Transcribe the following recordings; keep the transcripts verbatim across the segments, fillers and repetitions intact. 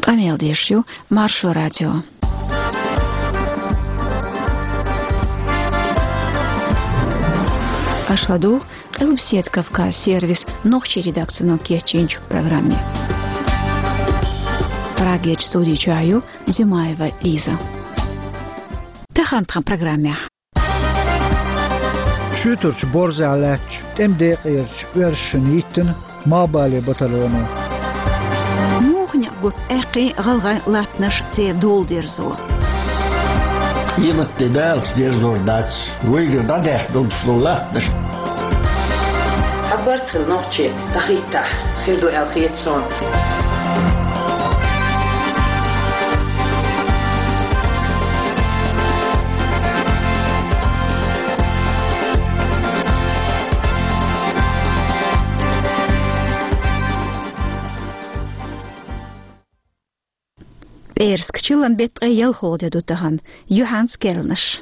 Камел Дешью, Маршу радио. Ашладу, Элбсет Кавказ сервис, ногчи редакцию Кечинч в программе. Прагеч студии чаю, Зимаева Лиза. Тахантхан программе. Шутурч борзалач, тем декирч вершнитен, мабали батальону. Мухня гур эқи галга латнаш тер долдерзо. Iemand die Duits weer door dat, wie dat echt doet slollatnes. عبرت النوتشي تخيتا خيدو الخيتسون. Перск чилан бет аял ходе дутахан Юханс Кернаш.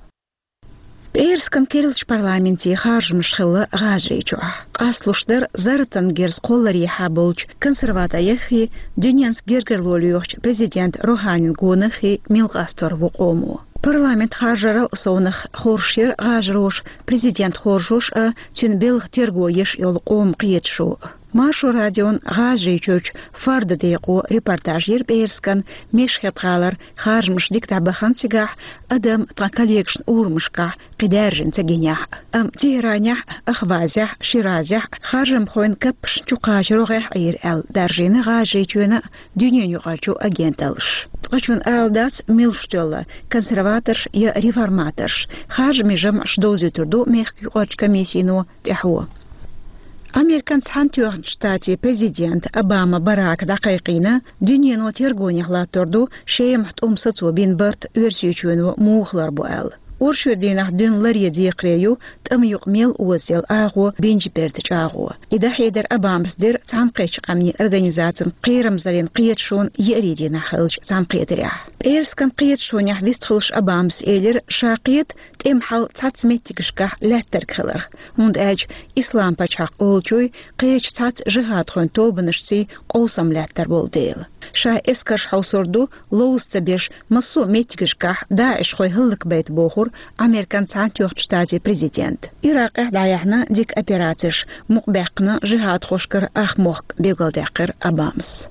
Перскан Кирилч парламенти харжмш хылы гажричуа. Аслуштар зартан герс коллари хабулч консерватаяхи дюнянс гергерлолюч президент Руханин гонахи милгастор вуқому. Парламент харжарал сонах хоршир гажруш президент хоржуш тюнбел тергоеш йолқом қиетшу. Маршу радион гажричуч фарда дейқу репортажир Перскан мешхетгалар харжмш диктабахан сигах адам такалекшн урмшка قدارجن تجينيح أم تيرانيح أخبازيح شيرازيح خارجم خوين كبش تقاش روغيح أير أل دارجين غاجي تيونا دنيا يقارجو أجينتلش تقشون أل دات ميلشتولا كونسرفاترش يا ريفورماترش خارجم جمع شدوزي تردو ميخ يقارج كميسينو تحوه Американ цхантюрн штати президент Обама Барак дақиқина дүниено тергонихла турду шеемхт умсацу бин барт өрсючуну мухлар буэл. Оршудинах дün ларья диқрею там юқмел уазел агу бенжбертич агу. Ида хейдер Обамсдер цанқич қамни организациям қирам зарин қиетшун еридина хылч цанқиетеря. Перскан қиетшунях вистхылш Обамс элер шақиет темхал цацметикшках ләттер кхылар. Унд әж ислам пачақ олчуй қиеч цац жихад хон тобынышци қолсам ләттер болдейл. Ша эскаш хаусорду лоусца беш массу метикшках даиш хой хыллык бейт бохур Американ цантюх штати президент. Ирак эхдаяхна дик операцииш мукбекна жихад хошкар ахмох бегалдекер Обамс.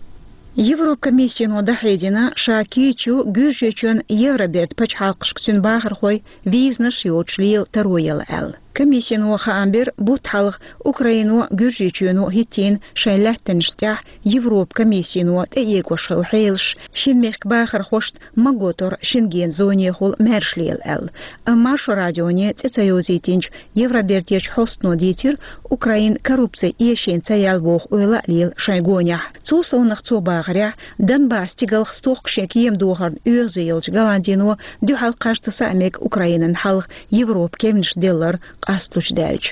Европкомиссияно дахедина шакичу гюжечун Евроберт пачхалқшксун бахар хой визнаш йочлил тароял эл. Комиссияно хаамбер бутхалх Украину гюжечуну хитин шайлаттенштях Европкомиссияно теегошыл хейлш шинмех бахар хошт маготор шинген зоне хол мершлил эл. Маршу радионе цецайозитинч Евробертеч хостно дитир Украин коррупция ешен цаял вох ойла лил шайгонях. Цусонах цубагря Донбасс тигалх стокшек ем дохарн юзейлч Голландино дюхал каждый самек Украинен халх Европ кемнш деллар Аслуч дальч.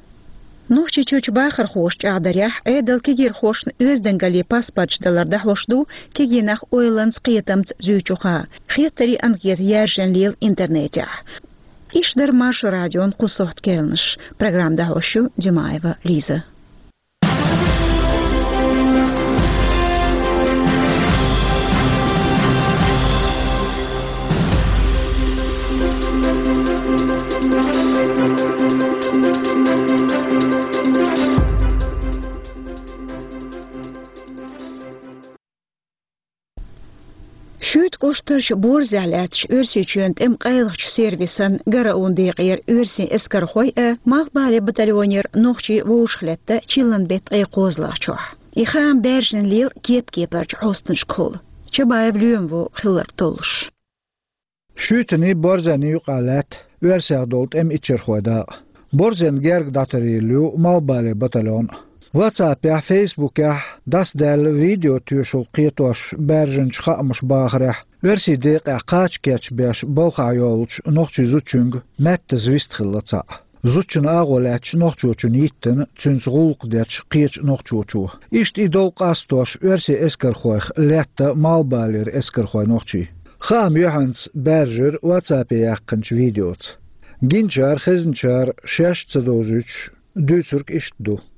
Нухчи чуч бахар хош чадарях эдел кигир хош өзденгали паспачдаларда хошду кигинах ойланс қиетамц зючуха. Хеттери ангет яржен лил интернете. Ишдер Маршу радион кусохт кернш. Программда хошу Димаева Лиза. Шут коштарш борзалатш өрсичүнт эм кайлыч сервисан гара ундыгыр өрсин эскархой э махбале батальонер нохчи вошхлетта чилан бет ай козлачу. Ихам бержен лил кеп кеперч хостнш кол. Чабаев люмву хиллар толш. Шутни борзани юқалат өрсәдолт эм ичерхойда. Борзен герг датарилу малбале батальон. WhatsApp يا فيسبوك يا داس دال فيديو تيوشل قيتوش برجن شخامش باغرح ورسي ديق قاچ كيچ بيش بولخا يولچ نوخچي زوچونگ مت زويست خلطا زوچن اغولاچ نوخچوچن يتن چنزغولق ديچ قيچ نوخچوچو اشت ايدول قاستوش ورسي اسكر خوخ لتا مالبالر اسكر خو نوخچي خام يوهانس برجر WhatsApp يقنچ فيديوت گينچار خزنچار شش تدوزوچ دوچرك اشت دو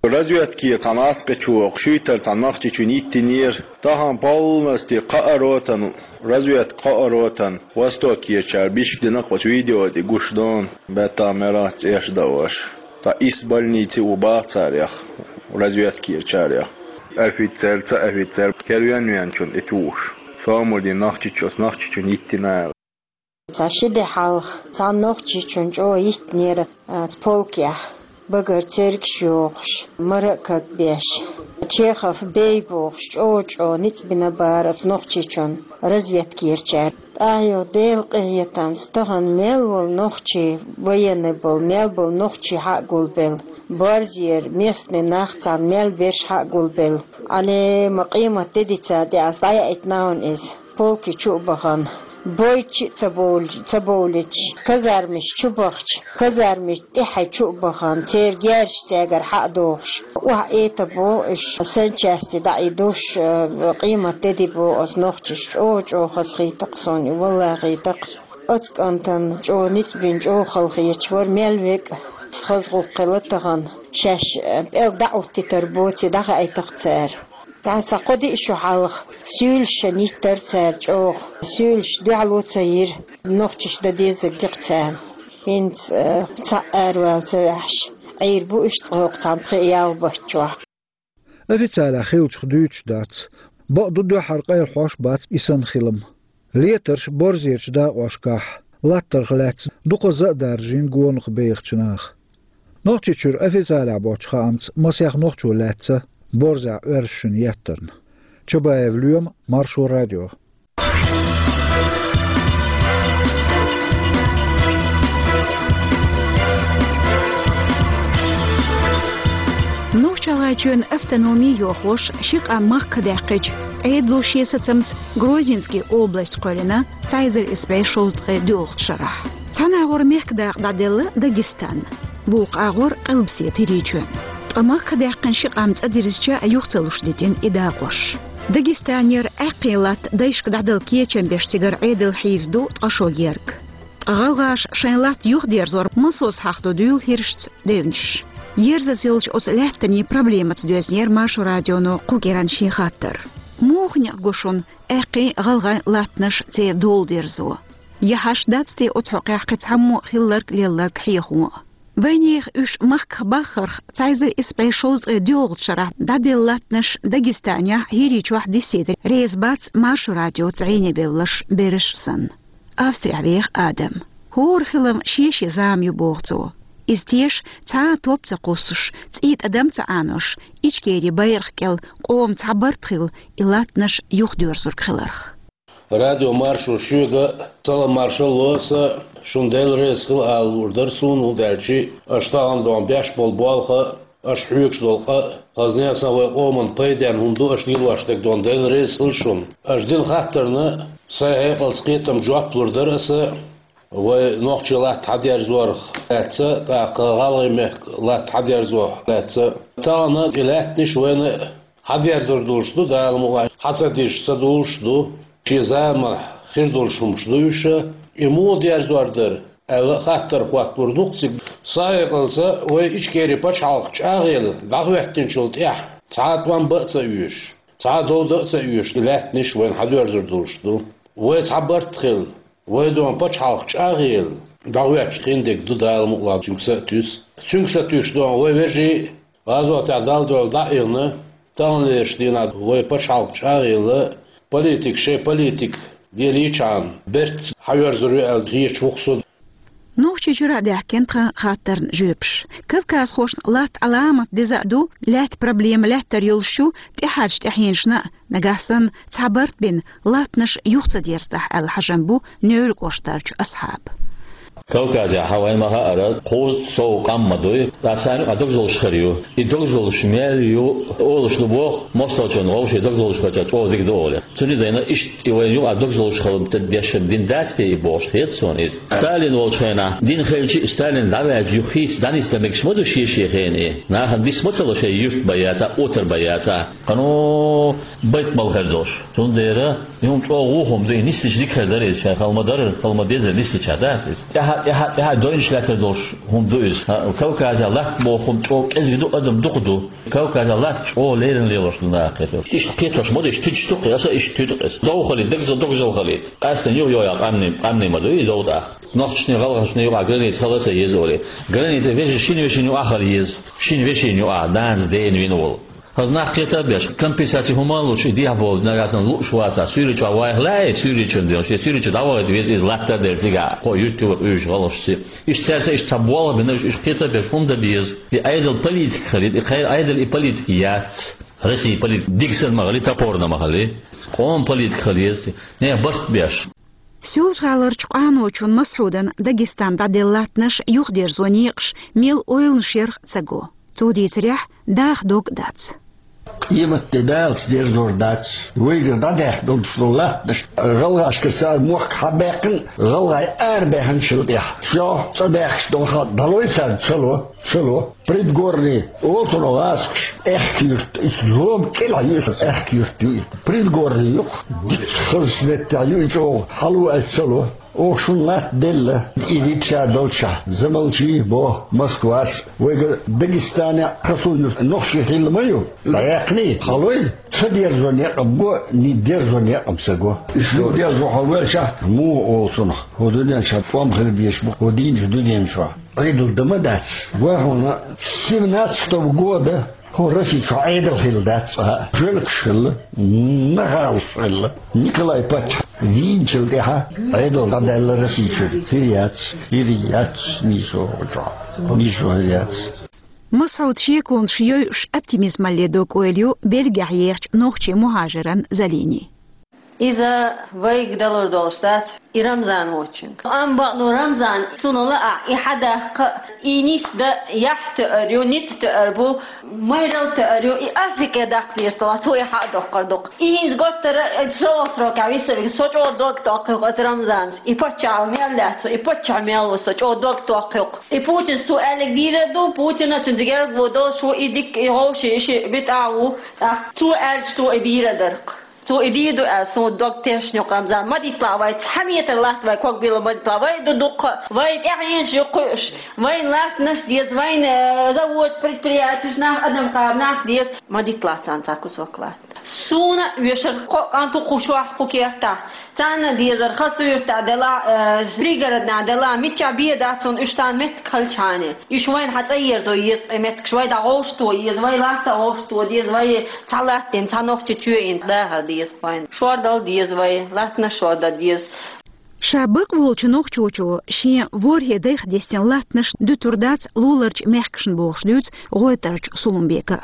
разведки танаск чуок шуйтер танахчи чунитинир тахан полностью қааротан развед қааротан востокия чар бишкдинах вот видео ди гушдон бетамерат эшдаваш та из больницы убацарях разведки чарях офицер та офицер керуянуян чун итуш самуди нахчичос нахчичун иттинар Зашиде халх цаннохчи чунчо итнер полкия Bagır Türk yoğuş, Marakak beş, Çexov beyboğuş, çoğu nit bina barat nohçiçon, razvedki yerçer. Ayo del qiyatan, stahan mel vol nohçi, voyene bol, mel bol nohçi haqul bel. Barzier, местный нахцан mel beş haqul bel. Ale maqima tedita de asaya etnaun iz, polki çubahan. Boyçi tabol tabolç kazarmış çubakç kazarmış dihay çubahan tergerş seger hadoş wa etabo iş senchasti daidoş qiymat dedi bu asnoxç o o xasqi taqson wallahi taq atqantan o nitbin o xalqi çvar melvek xazqu qilatagan shash el da'wti tarboti daga aytaqtar تعسقدي إشو حالخ سيلش نيتر ترجع سيلش دعلو تير نقطش دديز الدقتان إنت تأر والتوحش عير بو إشتغوق تنقي يال بحجوا أفتال أخيوش خدوش دات بقدو دو حرقاي الحوش بات إسان خلم ليترش بورزيرش دا واشكاح لاتر غلات دو قزاق دارجين قوانق بيخشناخ نقطشور أفتال عبوش خامت مسيح نقطشو لاتسا Borza örşün yattırın. Çıba evliyum Marşu Radyo. Нухчалагачун автономии йохош шик аммах кадакыч. Эйдлу шесацамт Грузинский область корена цайзер испей шоздгы дюлтшара. Цана агор мехкдак баделы Дагестан. Бук агор албсе тиричун. أما كده قنشق عمت أدرسجا أيوختلوش ديتين إداقوش داغستانير أقيلات دايش كدعدل كيچن بيشتغر عيدل حيزدو تقشو يرك غالغاش شايلات يوخ ديرزور مصوص حقدو ديول هيرشت ديونش يرزازيلش أسلحتني проблемات دوزنير ماشو راديونو قوكيران شي خاطر موخني أقوشون أقي غالغا لاتنش تير دول ديرزو يحاش داتستي أتحقي قطعمو خلرك ليلرك حيخو Венех уж мах бахар цайзер испейшоз дёрт шара дадиллатнаш Дагестания хиричуах десятер резбац Маршу радио цайне беллаш берешсан. Австрия вех Адам. Хорхилам шеши замью богцо. Истеш ца топца кусуш цит адам ца анош ичкери байрхкел қом цабартхил илатнаш юхдёрзур кхиларх. Радио Маршу шуга цала маршал лоса шундел резхил ал урдар суну дальчи аштаган дон беш бол болха аш хюкш долха казня саве оман пайдан хунду аш нилаштек дон дел резхил шун аш дил хаттерна сай qalsqitam jawab урдараса ва нохчила тадяр зор атса та qagalime la tadяр зор атса тана илатниш вена хадяр зор душду да алмуга хасадиш садушду Чизама хирдол шумшлуйша ему диаздордер эл хаттар хват продукци сайгылса ой ичкери пачалк чагыл дагветтин шулт я цаатван баца юш цаадодаца юш латниш вен хадёрдер дуршту ой цабартхил ой дон пачалк чагыл дагвет хиндек дудал мула чункса түс чункса түш дон ой вежи азот адал дол даирна танлештина ой пачалк чагыл Политик, ше политик, величан, берт, хайверзуру элдгир чухсуд. نوخ جرا دحكن خاطر جوبش كفكاس خوش لات علامة دزادو لات بروبليم لات تريلشو تحاج تحينشنا نجاسن تعبرت بين لاتنش يختص يرتاح الحجنبو نيرك وشترج أصحاب كوكاجا حوالي ما هارد خوز سو قام مدوي لسان أدوزل شخريو يدوزل شماليو أولش لبوخ مستوجن أولش يدوزل شخريو أول ذيك دولة توني دينا إيش يوينيو أدوزل شخريو تديش دين دات في بوش هيت سونيز ستالين والشينا دين خيلشي ستالين دعوة يخيس دانيس تمكش مدو شيء شيء خيني ناخد ديس مثلا شيء يفت بياتا أوتر بياتا كانوا بيت مالخردوش تون ديرا يوم تو وهم دي نيستش ديك هدريش خالمدار خالمديز نيستش هذا يا يا يا دوينش لا تدوش هم دويز كوكاز الله بوخم توك ازيدو ادم دقدو كوكاز الله او ليرن ليروش ناقه ايش كيتوش مودش تشتوق يا ايش تدقس دو خلي دقز دقز خلي اصلا يو يو يا قامني قامني ما دوي دودا نخشني غلغشني يو غرينيز خلاص يزوري غرينيز فيش شيني شيني اخر يز شيني وشيني اه دانس دين وينول هزنا خيتا بيش كمبيساتي هما لوش ديابو نغاسن لوش واسا سوري چوا واي لا سوري چنديو شي سوري چدا واي ديز از لاتا دير زيغا كو يوتيوب اوش غلوشسي ايش تسالسا ايش تبوالا بنوش ايش خيتا بيش فوندا بيز في ايدل بوليتيك خليت خير ايدل بوليتيكيات رسي بوليت ديكسن مغلي تابورنا مغلي قوم بوليتيك خليت نه بس بيش سول شالر چقانو چون مسعودن داغستان دادلاتنش يوخ دير زونيقش ميل اويل شيرخ цаго تودي تريح داخ دوك داتس Iemand de Duits, die door dat, weet dat echt door de dus rolgaas kesar mocht hebben, rolgaai aardbeien schuld ja. Zo, zo echt door gaat, dat nooit zijn, zo, zo. Предгорный, вот он у вас echt юрт, is лом кила юрт, echt юрт юрт. Предгорный юг, хозвет та юрт, халу het zo. Ook zo'n laat delen, Irica Dolce, Zamalchi, Bo, Moskwas, Weger, Dagestania, Kasunur, nog zo helemaal. La ja, niet, halloy. Ze die zo niet op go, niet die zo niet op ze go. Is zo die zo halloy, ja, moe also nog. Hoe doen je dat? Kwam gelbies, hoe dien je doen je zo? Idel de madats. Waarom? zevenentachtig года. Хороший файдер хилдats. Жулк шилл, нахал шилл. Николай Пач. Винчил деха. Идел дадел росичер. Фириац, фириац, нисо джа. Нисо фириац. مسعود شيكون شيوش أبتيميزم اللي دوك ويليو بيلقى يرش نوخشي مهاجرا زليني. إذا ويك دلور دولشتات رمضان واتشنك أم بعضو رمضان سنو لا إحدا إنيس دا يحت أريو نيت تأربو ما يرو تأريو إأزيك يداك بيستوى توي حق دوك دوك إينز قطر شروس روك عويسة بيك سوچ او دوك توقيق رمضان إيبوچا ميالات إيبوچا ميالو سوچ او دوك توقيق إيبوچن سو ألك ديرا دو بوچنا تنزيجرد بودو شو إيديك إيهوشي إشي بتاعو تو ألج تو إديرا درق تو إديدو أسمو دكتورش نقام زان ما ديطلع وايد حمية الله وايد كوك بيلو ما ديطلع وايد دق وايد إعينش يقوش وايد لات نش ديز وايد زوج بريترياتش ناخ أدم قام ناخ ديز ما ديطلع تان تاكو سوكلات سونا يشر أنتو خوشوا خوكيرتا تان ديزر خاصو يرتا دلا بريغردنا دلا ميتشا بيداتون اشتان مت كلچانه يش وين حتير زو يس مت شوي دا غوشتو يس وي لاتا غوشتو ديز وي تالاتين تانوخ تشوين ده ديز فاين شوردال ديز وي لاتنا شوردا ديز شابك волчнох чучу ши ворхе дых дестен латныш дутурдац луларч мехкшн бошдуц гойтарч сулумбека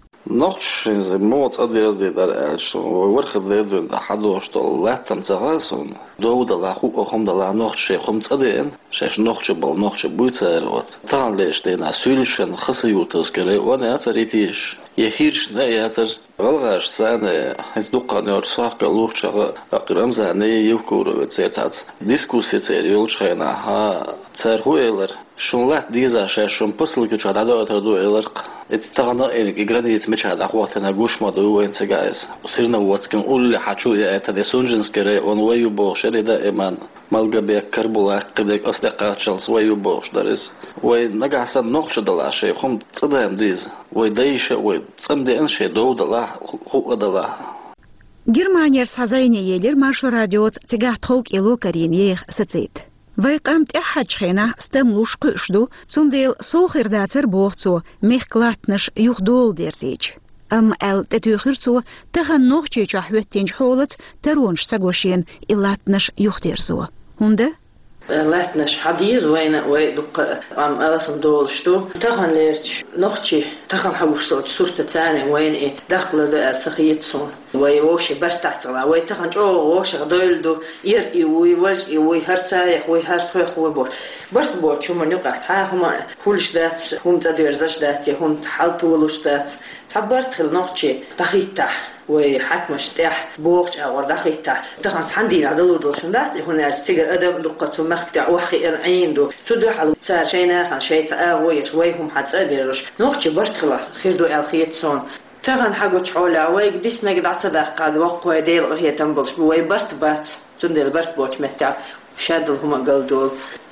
نقش زي موت أدرس دي در أشتو ورخد ليدون ده حدو أشتو لا تنتغاسون دو ده لا خو أخم ده لا نقش خم تدين شاش نقش بال نقش بوتاروت تان ليش دينا سولشن خسيوتس كلي وانا أتريتيش يهيرش نا ياتر غلغاش سانة هزدوقا نور ساقا لوخشا أقرام زاني يوكورو وتسيتات ديسكوسي تيريول شخينا ها تارهويلر شون لات ديزا شاش شون بسل كيوش عدالو أتردو إلرق اتتغنا إنك إجرانيت مش هذا أخواتنا جوش ما دو وين سجايز وصيرنا واتكن قول لي حشو يا تدسونجنس كره ونويو بوش ريدا إيمان مالجا بيك كربولا قدك أصدقاء شلس ويو بوش درس ونجح سن نقش دلا شيء خم تصدهم ديز ويدايش وتصمد إنشي دو دلا هو دلا Германия схазайне елер марш радиот тягах тхок ило карин ех сацит. Вайкамт эхачхена стем луш кышду цундел сохирдатер бохцо мехклатнаш юхдол дерзич. Ам эл тетюхирцо тахан нохче чахветтинж холат таронш сагошен илатнаш юхдерзо. Хунда? لاتنش حديث وين وين دق عم أرسم دول شتو تخن ليرش نختي تخن حوشتو صورة تاني وين إيه دخل ده سخيت صون وين وش برتاح تلا وين تخن جو وش غدول دو ير يوي وج يوي هرتاح وي هرتاح وي بور برت بور شو من يقع تاعهم كلش ذات هم تديرزش ذات هم حالتو ولش ذات تعبرت خل نختي تخيتح وحتمش تاح بوقش أو دخيتها تخنص حندي عدلو دوشن ده هنا تيجر أدب لقطة مختع وخي العين دو تدو حلو صار شيء خان شيء تأوي شويهم حتصدرش نوخش برت خلاص خير دو الخيط صون تغن حقو تحولا ويك ديس نقد عصدا قاد وقوة ديل هي تنبلش بوي برت بات تندل برت بوش متع شادل هما قال دول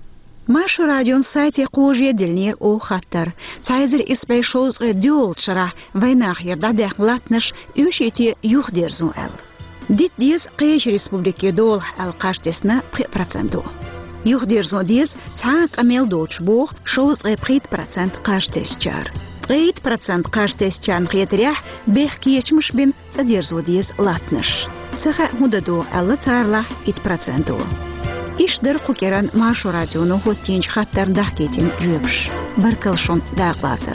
Машу радион сайте قوجي دلنير او خطر تايزر اسبي شوز ديول شرح ويناخ يردادخ لاتنش يوشيتي يوخ ديرزون ال ديت ديز قيش ريسبوبليكي دول القاشتسنا بخي برسنتو يوخ ديرزون ديز تعاق اميل دوتش بوخ شوز بخيت برسنت قاشتس جار بخيت برسنت قاشتس جار مخيت ريح بيخ كيش مش بين تديرزو ديز لاتنش سخا مددو الا تارلح ات برسنتو إشدر قكران ماشو راديونو هو تينج خطر دحكيتين جوبش بركلشون داقلاتر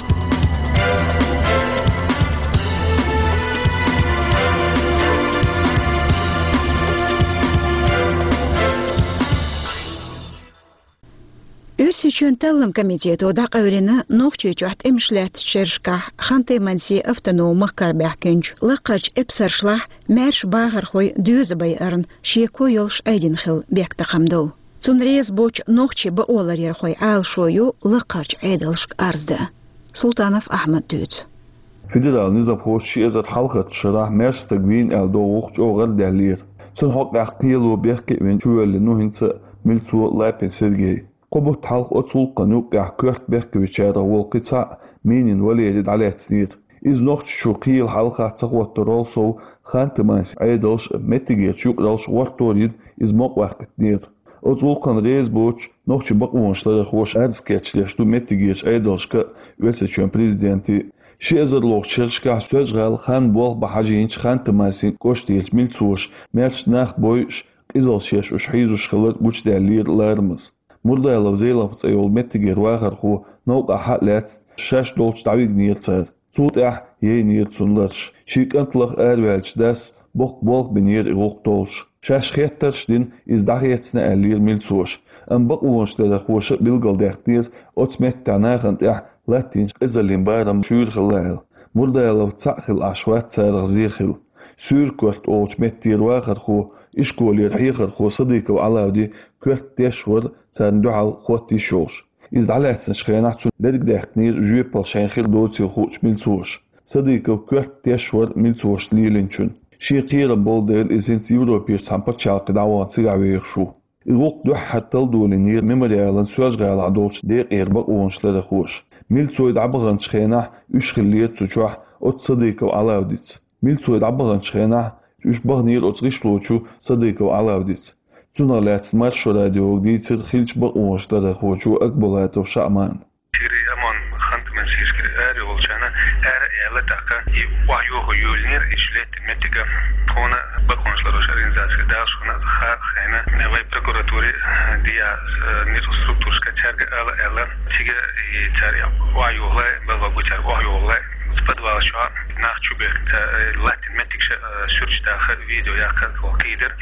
Өрсүчөн талым комитету дақаврина нохчучат эмшлет шершках ханты манси автономых карбяхкенч лақач эпсаршлах мерш багар хой дюзабай арн шеко йолш айдин хил бекта хамдо. Цунрез боч нохчи ба оларер хой ал шою лақач айдалшк арзда. Султанов Ахмад Дюц. Федерал низам хоши ezat halqat шарах мерш тагвин ал доуч огар далир. Цун хок бахкилу бехке вен чуэлли нухинца милцу лайпен сергей. قبض حلق أطول قنوق كرت بيرك بشارة والقطع مين وليد على تسنير إذ نقط شوقي الحلقة تقوى الترالصو خان تماس عيدالش متجير شوق دالش ورطوريد إذ موقع كتنير أطول قن ريز بوش نقط بقوانش لرخوش أرسكاتش لشتو متجيرش عيدالش كا ويلسيشون بريزيدنتي شي أزر لوغ شرشكا سوزغال خان بوغ بحاجينش خان تماسين كوشتيلش ميلتسوش ميرش ناخت بويش إذال شيش وشحيزوش خلط بوش دالير لارمز مرضى لو زي لو تسيول متجر واخر خو نوقع حلات شاش دولش تعويق نير صار صوت اح يي نير تسونلرش شيك انطلق اروالش داس بوق بوق بنير اغوق دولش شاش خيترش دين از داخيتسنا الير ميلسوش ام بقوانش دا خوش بلغل داختير اوتمت تعناخنت اح لاتينش ازالين بارم شور خلال مرضى لو تساخل عشوات سار غزيخل سور كورت اوش متير واخر خو إشكولير حيخر خو صديق وعلاودي كورت تشور ساندوحل خوتي شوش إز علاتسن شخيناتسون لدك داختنير جويبال شاينخير دوتي خوش ميلسوش صديق وكورت تشور ميلسوش ليلنشون شي قيرا بولدير إزنت يوروبير سامبا تشالق دعوان سيغاوير شو الوقت دوح حتى الدولينير ميموريالن سواج غال عدوش ديق إيربق وونش لدخوش ميلسويد عبغان شخيناح يشخلير تشوح أوت صديق وعلاوديت ميلسويد عبغان شخيناح يش بغنير أتغش لوشو صديق وعلاوديت تنا لات مارشو راديو دي ترخيلش بقوش تدخوشو أقبلات وشعمان تيري أمان خانت من سيسك آري والشانا آري إعلاتاكا يوحيوه يولنير إشلات متكا كونا بقونش لروشارين زاسك داشونا خار خينا نواي بروكوراتوري ديا نيتو ستركتورش كتارك آلا آلا تيجا يتاري وحيوه لا بلغا بوتار وحيوه لا سبدوا شو ناخذ بيك لاتين متك سيرش داخل فيديو يا كان وكيدر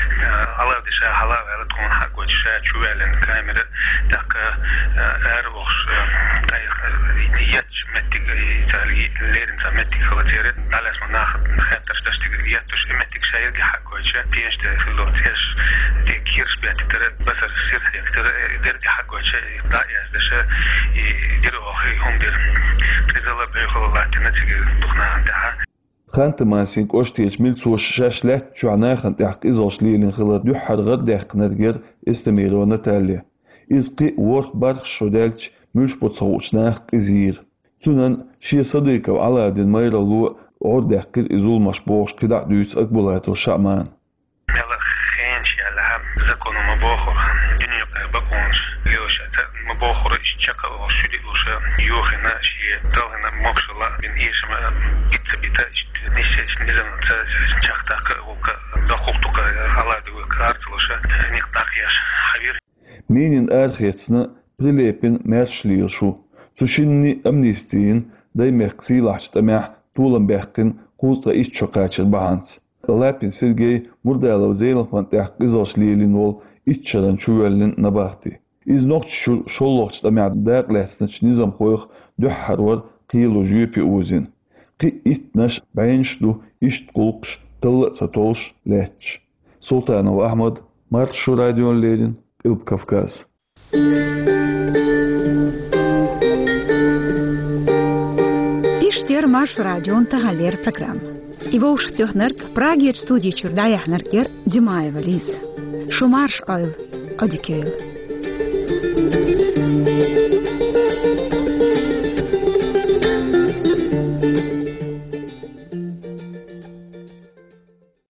الله بدي شا حلا على تكون حق وجه شا شو على الكاميرا داك اروش اي ياتش متك تالي ليرن متك خلاصير على اسم ناخذ خاطر تشتغل ياتش متك شاير حق وجه بيش في اللوتيش دي كيرش بيعتبر بس السير يكتر دير حق وجه لا يا دشا يديروا اخي هم دير كذا بيخلوا لاتين تيجي دخنا عندها خانت ماسين كوشتيش ميلسوش شاشلات شعنا خانت احق إزاش ليلين خلط يحر غد احق نرجر استميرو نتالي إزقي ورق برخ شودالش مش بتصوش ناحق إزير تونان شي صديقة وعلى دين ميرا لو عود احق إزول مشبوش كدع دويس أقبلات وشعمان يلا خينش يلا هم زكونو مباخر دنيا بقونش ليوشا مباخر اشتشاكا وشودي وشا يوخنا شي دالنا مقشلا بين إيش ما بيتا نيش نيزم شاختاك وكا دقوقتك على دو كارتلوشا نقطاقياش حبير مينين آرخيتسنا بريليبين ميرشلير شو تشيني أمنيستين داي ميخسي لحشت أميح طولن بيحكن قوزتا إيش شقاتشر بحانس لابين سيرجي مردالو زيلن فانتاح قزاش ليلين وول إيش شرن شوالين نباختي إز نوقت شولوخت أميح داق لحسنش نظام خويخ دوحر ور قيلو جيوبي أوزين قي إتناش بعينشدو إشت قلقش طلق ستولش لاتش سلطان وأحمد مارشو راديون ليرين إلب كافكاز إشتير مارشو راديون تغالير программ. Его уж тёхнерк Праге студии чурдаях наркер Димаева Лиз. Шумарш ойл одикейл.